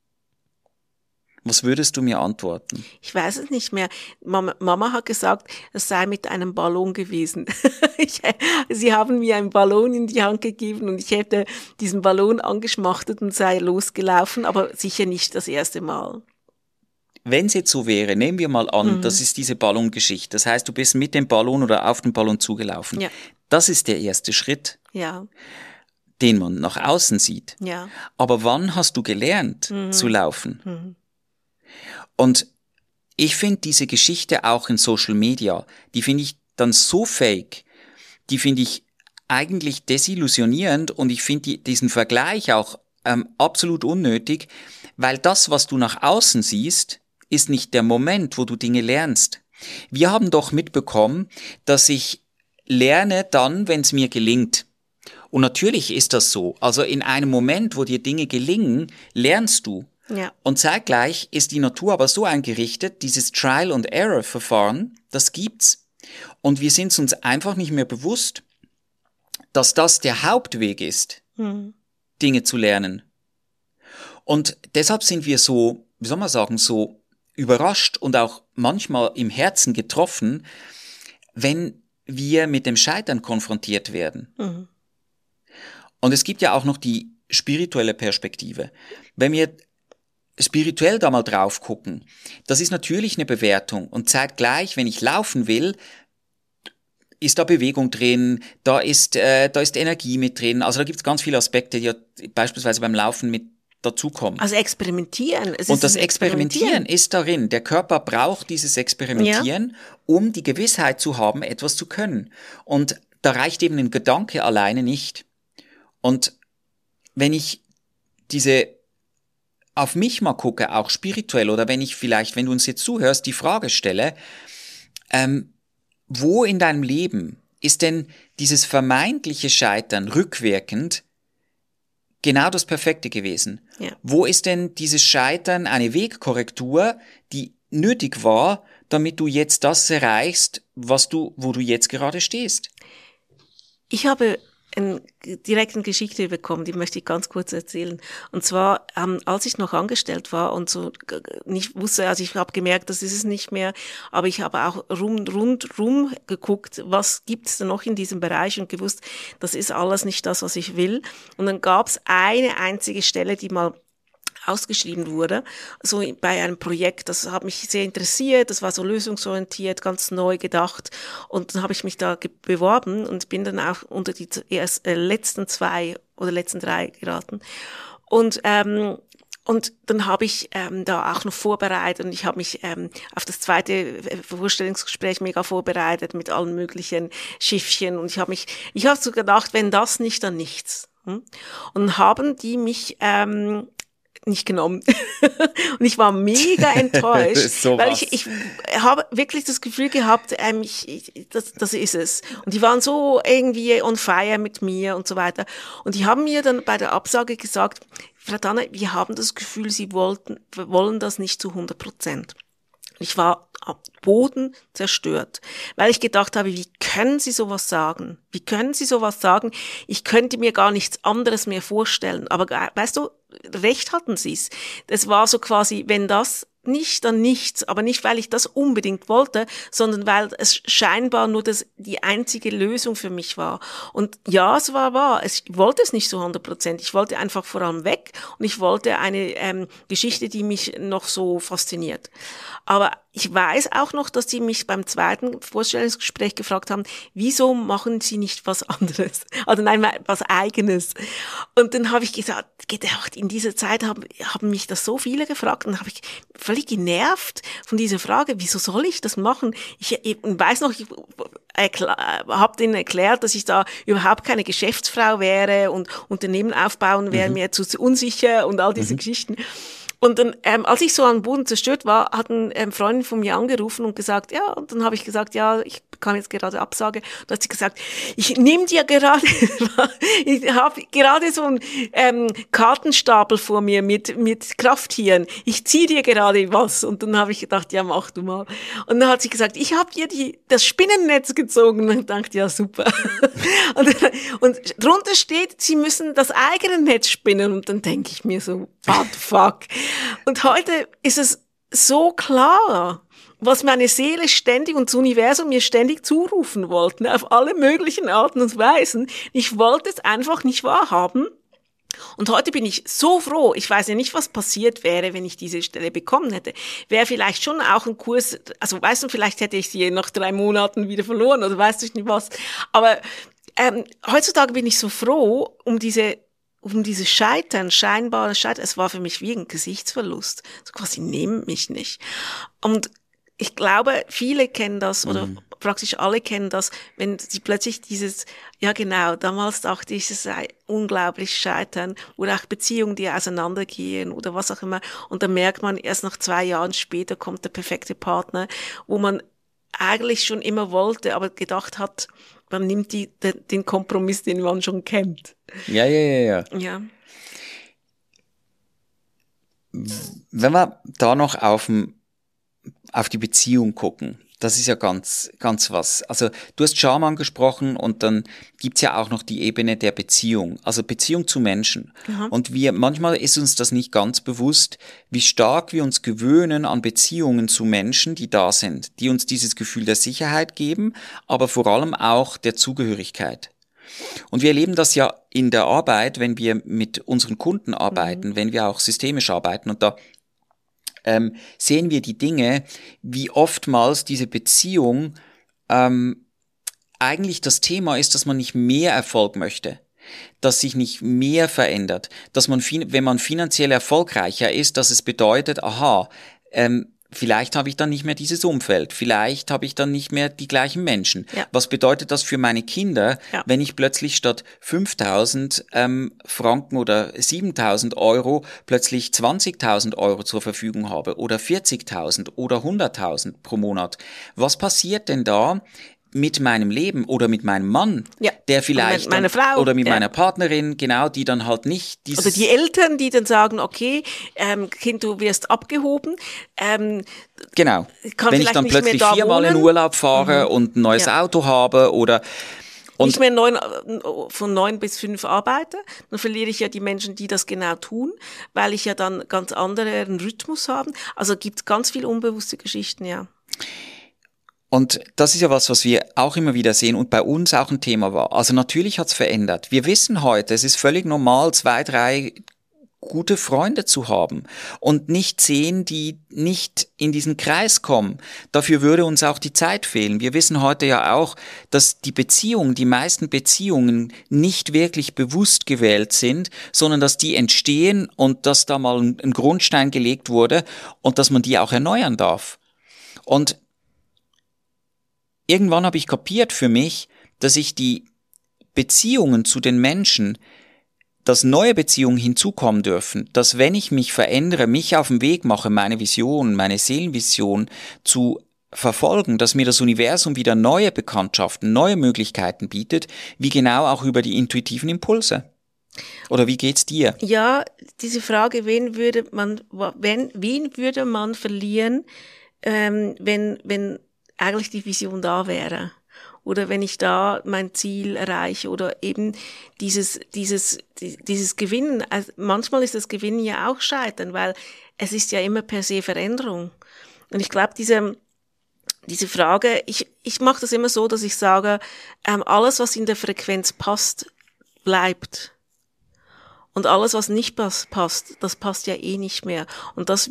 Was würdest du mir antworten? Ich weiß es nicht mehr. Mama hat gesagt, es sei mit einem Ballon gewesen. Sie haben mir einen Ballon in die Hand gegeben und ich hätte diesen Ballon angeschmachtet und sei losgelaufen, aber sicher nicht das erste Mal. Wenn es jetzt so wäre, nehmen wir mal an, das ist diese Ballongeschichte. Das heißt, du bist mit dem Ballon oder auf dem Ballon zugelaufen. Ja. Das ist der erste Schritt, ja, den man nach außen sieht. Ja. Aber wann hast du gelernt zu laufen? Und ich finde diese Geschichte auch in Social Media, die finde ich dann so fake, die finde ich eigentlich desillusionierend und ich finde diesen Vergleich auch absolut unnötig, weil das, was du nach außen siehst, ist nicht der Moment, wo du Dinge lernst. Wir haben doch mitbekommen, dass ich lerne dann, wenn es mir gelingt. Und natürlich ist das so. Also in einem Moment, wo dir Dinge gelingen, lernst du. Ja. Und zeitgleich ist die Natur aber so eingerichtet, dieses Trial-and-Error-Verfahren, das gibt's. Und wir sind uns einfach nicht mehr bewusst, dass das der Hauptweg ist, Dinge zu lernen. Und deshalb sind wir so, wie soll man sagen, so überrascht und auch manchmal im Herzen getroffen, wenn wir mit dem Scheitern konfrontiert werden. Und es gibt ja auch noch die spirituelle Perspektive. Wenn wir spirituell da mal drauf gucken, das ist natürlich eine Bewertung und zeitgleich, wenn ich laufen will, ist da Bewegung drin, da ist Energie mit drin, also da gibt es ganz viele Aspekte, die beispielsweise beim Laufen mit dazukommen. Also experimentieren. Und das Experimentieren ist darin. Der Körper braucht dieses Experimentieren, um die Gewissheit zu haben, etwas zu können. Und da reicht eben ein Gedanke alleine nicht. Und wenn ich auf mich mal gucke, auch spirituell, oder wenn ich vielleicht, wenn du uns jetzt zuhörst, die Frage stelle, wo in deinem Leben ist denn dieses vermeintliche Scheitern rückwirkend genau das Perfekte gewesen? Ja. Wo ist denn dieses Scheitern eine Wegkorrektur, die nötig war, damit du jetzt das erreichst, wo du jetzt gerade stehst? Ich habe direkt eine Geschichte bekommen, die möchte ich ganz kurz erzählen. Und zwar, als ich noch angestellt war und so nicht wusste, also ich habe gemerkt, das ist es nicht mehr, aber ich habe auch rundrum geguckt, was gibt's denn noch in diesem Bereich und gewusst, das ist alles nicht das, was ich will. Und dann gab's eine einzige Stelle, die mal ausgeschrieben wurde, so bei einem Projekt, das hat mich sehr interessiert, das war so lösungsorientiert, ganz neu gedacht und dann habe ich mich da beworben und bin dann auch unter die letzten 2 oder letzten 3 geraten und dann habe ich da auch noch vorbereitet und ich habe mich auf das zweite Vorstellungsgespräch mega vorbereitet mit allen möglichen Schiffchen und ich habe so gedacht, wenn das nicht, dann nichts. Und dann haben die mich nicht genommen. Und ich war mega enttäuscht, so weil ich habe wirklich das Gefühl gehabt, das ist es. Und die waren so irgendwie on fire mit mir und so weiter. Und die haben mir dann bei der Absage gesagt, Frau Tanner, wir haben das Gefühl, Sie wollen das nicht zu 100%. Ich war am Boden zerstört, weil ich gedacht habe, wie können Sie sowas sagen? Wie können Sie sowas sagen? Ich könnte mir gar nichts anderes mehr vorstellen. Aber weißt du, recht hatten Sie es. Das war so quasi, wenn das nicht an nichts, aber nicht, weil ich das unbedingt wollte, sondern weil es scheinbar nur die einzige Lösung für mich war. Und ja, es war wahr, ich wollte es nicht so 100%. Ich wollte einfach vor allem weg und ich wollte eine Geschichte, die mich noch so fasziniert. Aber ich weiß auch noch, dass sie mich beim zweiten Vorstellungsgespräch gefragt haben, wieso machen Sie nicht was anderes? Also nein, was Eigenes. Und dann habe ich gedacht, in dieser Zeit haben mich das so viele gefragt und habe ich völlig genervt von dieser Frage, wieso soll ich das machen? Ich weiß noch, ich habe denen erklärt, dass ich da überhaupt keine Geschäftsfrau wäre und Unternehmen aufbauen wäre mir zu unsicher und all diese Geschichten. Und dann, als ich so am Boden zerstört war, hat eine Freundin von mir angerufen und gesagt, ja, und dann habe ich gesagt, ja, ich bekam jetzt gerade Absage. Da hat sie gesagt, ich nehme dir gerade, ich habe gerade so einen Kartenstapel vor mir mit Krafttieren. Ich ziehe dir gerade was. Und dann habe ich gedacht, ja, mach du mal. Und dann hat sie gesagt, ich habe dir das Spinnennetz gezogen. Und dann dachte ich, ja, super. und drunter steht, sie müssen das eigene Netz spinnen. Und dann denke ich mir so, what the fuck? Und heute ist es so klar, was meine Seele ständig und das Universum mir ständig zurufen wollten, auf alle möglichen Arten und Weisen. Ich wollte es einfach nicht wahrhaben. Und heute bin ich so froh. Ich weiß ja nicht, was passiert wäre, wenn ich diese Stelle bekommen hätte. Wäre vielleicht schon auch ein Kurs, also weißt du, vielleicht hätte ich sie nach 3 Monaten wieder verloren oder weißt du nicht was. Aber heutzutage bin ich so froh um dieses scheinbare Scheitern. Es war für mich wie ein Gesichtsverlust. So quasi, nehmen mich nicht. Und ich glaube, viele kennen das oder praktisch alle kennen das, wenn sie plötzlich ja genau, damals dachte ich, es sei unglaublich Scheitern oder auch Beziehungen, die auseinandergehen oder was auch immer. Und dann merkt man, erst nach 2 Jahren später kommt der perfekte Partner, wo man eigentlich schon immer wollte, aber gedacht hat, man nimmt den Kompromiss, den man schon kennt. Ja. Ja. Wenn wir da noch auf die Beziehung gucken, das ist ja ganz, ganz was. Also du hast Scham angesprochen und dann gibt's ja auch noch die Ebene der Beziehung, also Beziehung zu Menschen. Aha. Und manchmal ist uns das nicht ganz bewusst, wie stark wir uns gewöhnen an Beziehungen zu Menschen, die da sind, die uns dieses Gefühl der Sicherheit geben, aber vor allem auch der Zugehörigkeit. Und wir erleben das ja in der Arbeit, wenn wir mit unseren Kunden arbeiten, wenn wir auch systemisch arbeiten und da sehen wir die Dinge, wie oftmals diese Beziehung eigentlich das Thema ist, dass man nicht mehr Erfolg möchte, dass sich nicht mehr verändert, dass man, wenn man finanziell erfolgreicher ist, dass es bedeutet, vielleicht habe ich dann nicht mehr dieses Umfeld, vielleicht habe ich dann nicht mehr die gleichen Menschen. Ja. Was bedeutet das für meine Kinder, wenn ich plötzlich statt 5.000 Franken oder 7.000 Euro plötzlich 20.000 Euro zur Verfügung habe oder 40.000 oder 100.000 pro Monat? Was passiert denn da mit meinem Leben oder mit meinem Mann, der vielleicht oder meine Frau oder mit meiner Partnerin, genau, die dann halt nicht dieses... Oder die Eltern, die dann sagen, okay, Kind, du wirst abgehoben. Genau, wenn ich dann plötzlich 4-mal in Urlaub fahre und ein neues Auto habe oder... nicht mehr von 9 bis 5 arbeite, dann verliere ich ja die Menschen, die das genau tun, weil ich ja dann ganz anderen Rhythmus habe. Also gibt ganz viel unbewusste Geschichten, ja. Und das ist ja was wir auch immer wieder sehen und bei uns auch ein Thema war. Also natürlich hat's verändert. Wir wissen heute, es ist völlig normal, 2, 3 gute Freunde zu haben und nicht 10, die nicht in diesen Kreis kommen. Dafür würde uns auch die Zeit fehlen. Wir wissen heute ja auch, dass die meisten Beziehungen nicht wirklich bewusst gewählt sind, sondern dass die entstehen und dass da mal ein Grundstein gelegt wurde und dass man die auch erneuern darf. Und irgendwann habe ich kapiert für mich, dass ich die Beziehungen zu den Menschen, dass neue Beziehungen hinzukommen dürfen, dass wenn ich mich verändere, mich auf den Weg mache, meine Vision, meine Seelenvision zu verfolgen, dass mir das Universum wieder neue Bekanntschaften, neue Möglichkeiten bietet, wie genau auch über die intuitiven Impulse. Oder wie geht's dir? Ja, diese Frage, wen würde man verlieren, wenn eigentlich die Vision da wäre. Oder wenn ich da mein Ziel erreiche oder eben dieses Gewinnen. Also manchmal ist das Gewinnen ja auch Scheitern, weil es ist ja immer per se Veränderung. Und ich glaube, diese Frage, ich mache das immer so, dass ich sage, alles, was in der Frequenz passt, bleibt. Und alles, was nicht passt, das passt ja eh nicht mehr. Und das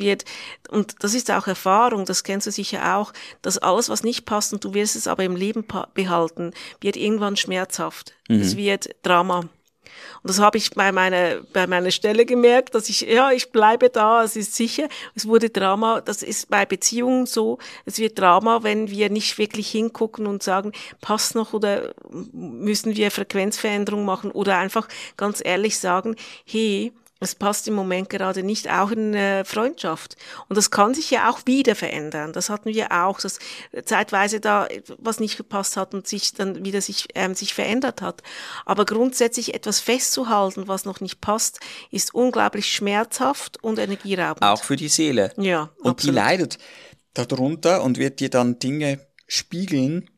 ist auch Erfahrung, das kennst du sicher auch, dass alles, was nicht passt und du wirst es aber im Leben behalten, wird irgendwann schmerzhaft. Es wird Drama. Und das habe ich bei meiner Stelle gemerkt, dass ich bleibe da, es ist sicher. Es wurde Drama, das ist bei Beziehungen so. Es wird Drama, wenn wir nicht wirklich hingucken und sagen, passt noch oder müssen wir Frequenzveränderung machen oder einfach ganz ehrlich sagen, hey, es passt im Moment gerade nicht, auch in Freundschaft. Und das kann sich ja auch wieder verändern. Das hatten wir auch, dass zeitweise da was nicht gepasst hat und sich dann wieder sich verändert hat. Aber grundsätzlich etwas festzuhalten, was noch nicht passt, ist unglaublich schmerzhaft und energieraubend. Auch für die Seele. Ja, und absolut. Die leidet darunter und wird dir dann Dinge spiegeln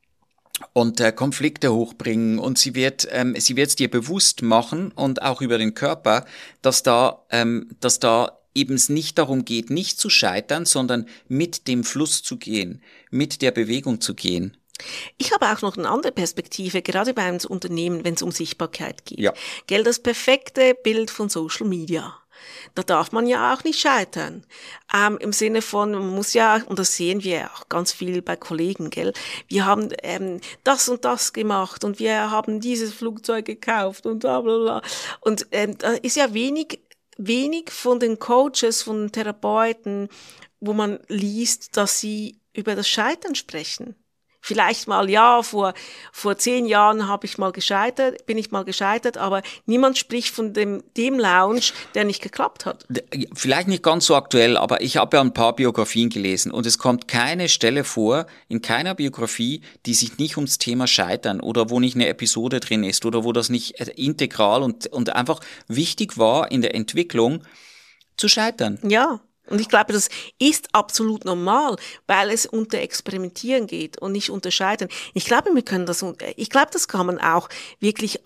und Konflikte hochbringen, und sie wird es dir bewusst machen und auch über den Körper, dass da eben es nicht darum geht, nicht zu scheitern, sondern mit dem Fluss zu gehen, mit der Bewegung zu gehen. Ich habe auch noch eine andere Perspektive, gerade bei einem Unternehmen, wenn es um Sichtbarkeit geht. Ja. Gell, das perfekte Bild von Social Media. Da darf man ja auch nicht scheitern. Im Sinne von, man muss ja, und das sehen wir auch ganz viel bei Kollegen, gell, wir haben das und das gemacht und wir haben dieses Flugzeug gekauft und bla bla bla. Und da ist ja wenig von den Coaches, von den Therapeuten, wo man liest, dass sie über das Scheitern sprechen. Vielleicht mal, ja, vor 10 Jahren bin ich mal gescheitert, aber niemand spricht von dem Lounge, der nicht geklappt hat. Vielleicht nicht ganz so aktuell, aber ich habe ja ein paar Biografien gelesen und es kommt keine Stelle vor, in keiner Biografie, die sich nicht ums Thema Scheitern oder wo nicht eine Episode drin ist oder wo das nicht integral und einfach wichtig war in der Entwicklung zu scheitern. Ja. Und ich glaube, das ist absolut normal, weil es unter Experimentieren geht und nicht unter Scheitern. Ich glaube, das kann man auch wirklich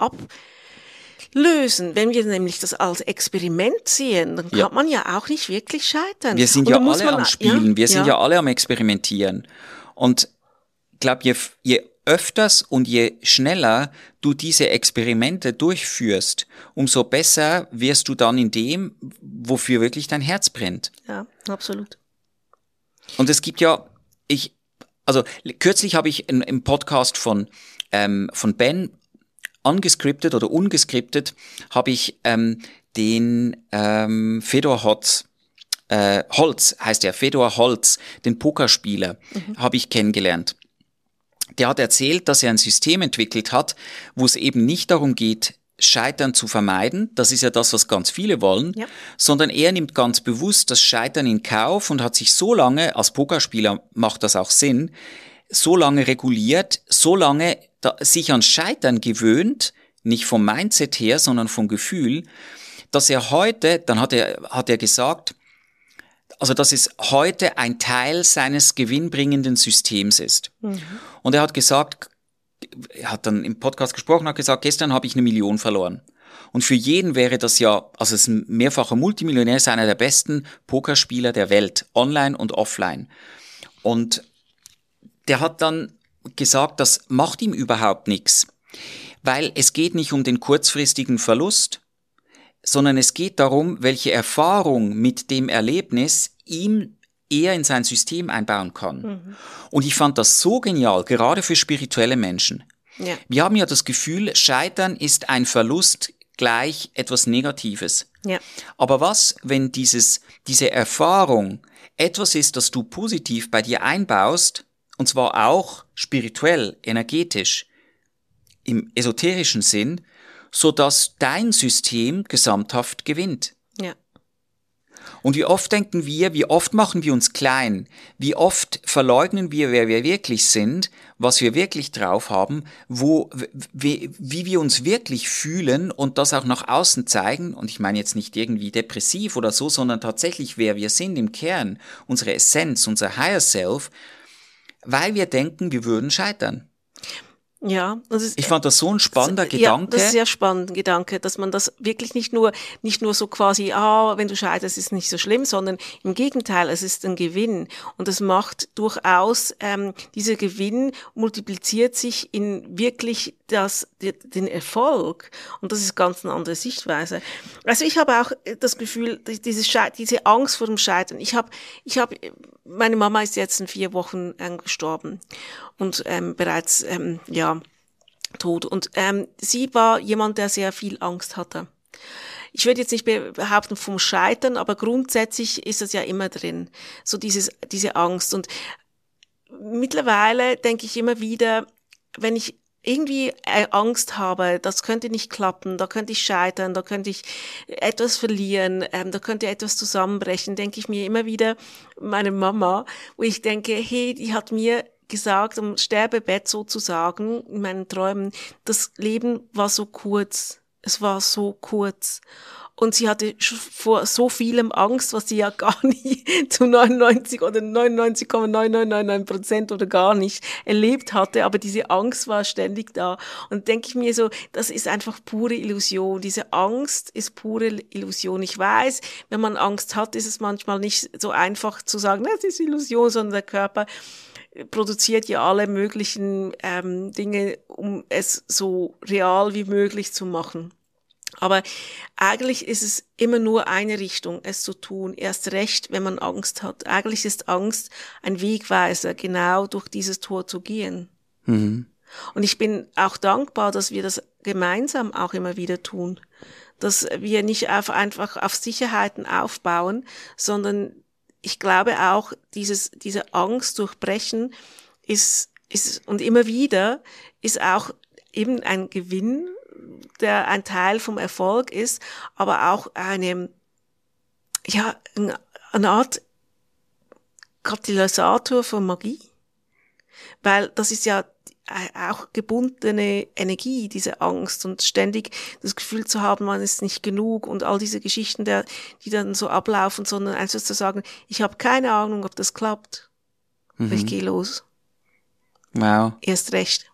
ablösen. Wenn wir nämlich das als Experiment sehen, dann kann man ja auch nicht wirklich scheitern. Wir sind ja alle am Spielen, wir sind ja alle am Experimentieren. Und ich glaube, je öfters und je schneller du diese Experimente durchführst, umso besser wirst du dann in dem, wofür wirklich dein Herz brennt. Ja, absolut. Und es gibt ja, kürzlich habe ich im Podcast von Ben ungescriptet oder ungescriptet, habe ich den Fedor Holz heißt er, Fedor Holz, den Pokerspieler, habe ich kennengelernt. Der hat erzählt, dass er ein System entwickelt hat, wo es eben nicht darum geht, Scheitern zu vermeiden, das ist ja das, was ganz viele wollen, sondern er nimmt ganz bewusst das Scheitern in Kauf und hat sich so lange, als Pokerspieler macht das auch Sinn, so lange reguliert, so lange sich ans Scheitern gewöhnt, nicht vom Mindset her, sondern vom Gefühl, dass er heute, dann hat er gesagt, also dass es heute ein Teil seines gewinnbringenden Systems ist. Und er hat gesagt, er hat dann im Podcast gesprochen, hat gesagt, gestern habe ich 1 Million verloren. Und für jeden wäre das ja, also es ist ein mehrfacher Multimillionär, ist einer der besten Pokerspieler der Welt, online und offline. Und der hat dann gesagt, das macht ihm überhaupt nichts, weil es geht nicht um den kurzfristigen Verlust, sondern es geht darum, welche Erfahrung mit dem Erlebnis ihm er in sein System einbauen kann. Und ich fand das so genial, gerade für spirituelle Menschen. Ja. Wir haben ja das Gefühl, Scheitern ist ein Verlust gleich etwas Negatives. Ja. Aber was, wenn diese Erfahrung etwas ist, das du positiv bei dir einbaust, und zwar auch spirituell, energetisch, im esoterischen Sinn, so dass dein System gesamthaft gewinnt. Ja. Und wie oft machen wir uns klein, wie oft verleugnen wir, wer wir wirklich sind, was wir wirklich drauf haben, wie wir uns wirklich fühlen und das auch nach außen zeigen. Und ich meine jetzt nicht irgendwie depressiv oder so, sondern tatsächlich, wer wir sind im Kern, unsere Essenz, unser Higher Self, weil wir denken, wir würden scheitern. Ja, Ich fand das so ein spannender ja, Gedanke. das ist sehr spannend, Gedanke, dass man das wirklich nicht nur so quasi, wenn du scheiterst, ist nicht so schlimm, sondern im Gegenteil, es ist ein Gewinn. Und das macht durchaus, dieser Gewinn multipliziert sich in wirklich den Erfolg. Und das ist ganz eine andere Sichtweise. Also ich habe auch das Gefühl, diese Angst vor dem Scheitern. Meine Mama ist jetzt in 4 Wochen gestorben und bereits, tot. Und sie war jemand, der sehr viel Angst hatte. Ich würde jetzt nicht behaupten vom Scheitern, aber grundsätzlich ist es ja immer drin, so diese Angst. Und mittlerweile denke ich immer wieder, wenn ich irgendwie Angst habe, das könnte nicht klappen, da könnte ich scheitern, da könnte ich etwas verlieren, da könnte etwas zusammenbrechen, denke ich mir immer wieder, meine Mama, wo ich denke, hey, die hat mir gesagt, am Sterbebett sozusagen, in meinen Träumen, das Leben war so kurz. Es war so kurz. Und sie hatte vor so vielem Angst, was sie ja gar nie zu 99 oder 99,9999% oder gar nicht erlebt hatte. Aber diese Angst war ständig da. Und denke ich mir so, das ist einfach pure Illusion. Diese Angst ist pure Illusion. Ich weiß, wenn man Angst hat, ist es manchmal nicht so einfach zu sagen, das ist Illusion, sondern der Körper produziert ja alle möglichen Dinge, um es so real wie möglich zu machen. Aber eigentlich ist es immer nur eine Richtung, es zu tun. Erst recht, wenn man Angst hat. Eigentlich ist Angst ein Wegweiser, genau durch dieses Tor zu gehen. Mhm. Und ich bin auch dankbar, dass wir das gemeinsam auch immer wieder tun. Dass wir nicht einfach auf Sicherheiten aufbauen, sondern ich glaube auch, diese Angst durchbrechen ist und immer wieder ist auch eben ein Gewinn, der ein Teil vom Erfolg ist, aber auch eine Art Katalysator für Magie. Weil das ist ja auch gebundene Energie, diese Angst und ständig das Gefühl zu haben, man ist nicht genug und all diese Geschichten, die dann so ablaufen, sondern einfach zu sagen, ich habe keine Ahnung, ob das klappt. Mhm. Ich gehe los. Wow. Erst recht.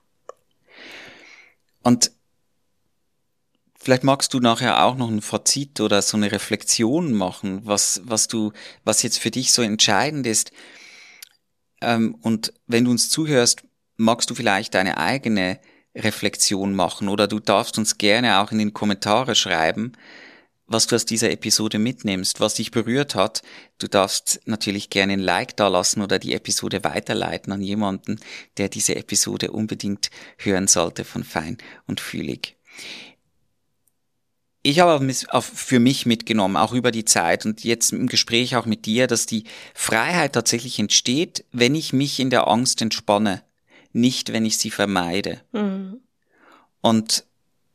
Und vielleicht magst du nachher auch noch ein Fazit oder so eine Reflexion machen, was jetzt für dich so entscheidend ist. Und wenn du uns zuhörst, magst du vielleicht deine eigene Reflexion machen oder du darfst uns gerne auch in den Kommentare schreiben, was du aus dieser Episode mitnimmst, was dich berührt hat. Du darfst natürlich gerne ein Like da lassen oder die Episode weiterleiten an jemanden, der diese Episode unbedingt hören sollte von Fein und Fühlig. Ich habe für mich mitgenommen, auch über die Zeit und jetzt im Gespräch auch mit dir, dass die Freiheit tatsächlich entsteht, wenn ich mich in der Angst entspanne, nicht wenn ich sie vermeide. Mhm. Und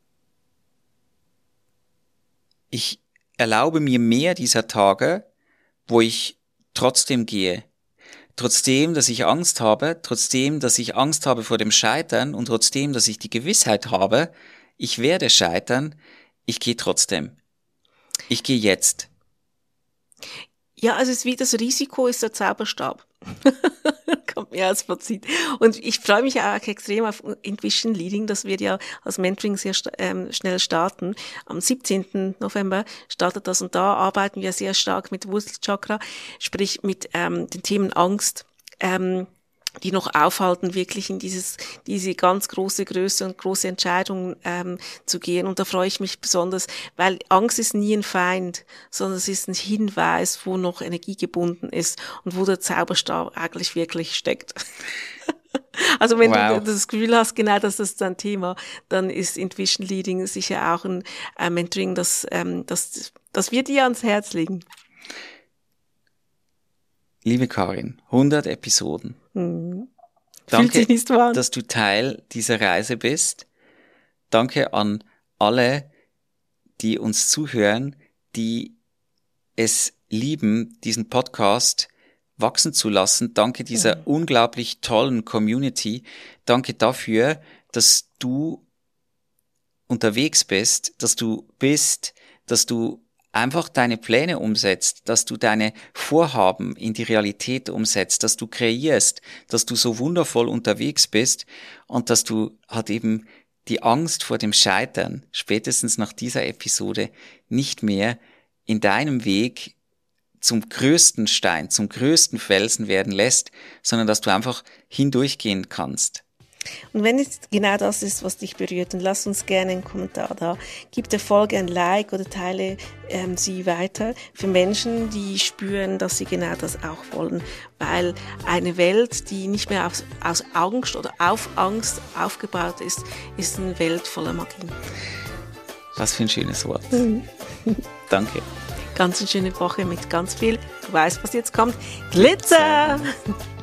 ich erlaube mir mehr dieser Tage, wo ich trotzdem gehe. Trotzdem, dass ich Angst habe, trotzdem, dass ich Angst habe vor dem Scheitern und trotzdem, dass ich die Gewissheit habe, ich werde scheitern, ich gehe trotzdem. Ich gehe jetzt. Ja, also es ist wie das Risiko ist der Zauberstab. Kommt mir als Fazit. Und ich freue mich auch extrem auf Intuition Leading. Das wird ja als Mentoring sehr schnell starten. Am 17. November startet das und da arbeiten wir sehr stark mit Wurzelchakra, sprich mit den Themen Angst, die noch aufhalten, wirklich in diese ganz große Größe und große Entscheidungen zu gehen. Und da freue ich mich besonders, weil Angst ist nie ein Feind, sondern es ist ein Hinweis, wo noch Energie gebunden ist und wo der Zauberstab eigentlich wirklich steckt. Also wenn du das Gefühl hast, genau, das ist dein Thema, dann ist Intuition Leading sicher auch ein Mentoring, das wir dir ans Herz legen. Liebe Karin, 100 Episoden. Mhm. Danke, dass du Teil dieser Reise bist. Danke an alle, die uns zuhören, die es lieben, diesen Podcast wachsen zu lassen. Danke dieser unglaublich tollen Community. Danke dafür, dass du unterwegs bist, dass du einfach deine Pläne umsetzt, dass du deine Vorhaben in die Realität umsetzt, dass du kreierst, dass du so wundervoll unterwegs bist und dass du halt eben die Angst vor dem Scheitern spätestens nach dieser Episode nicht mehr in deinem Weg zum größten Stein, zum größten Felsen werden lässt, sondern dass du einfach hindurchgehen kannst. Und wenn es genau das ist, was dich berührt, dann lass uns gerne einen Kommentar da. Gib der Folge ein Like oder teile sie weiter für Menschen, die spüren, dass sie genau das auch wollen. Weil eine Welt, die nicht mehr aus Angst oder auf Angst aufgebaut ist, ist eine Welt voller Magie. Was für ein schönes Wort. Danke. Ganz eine schöne Woche mit ganz viel, du weißt, was jetzt kommt, Glitzer!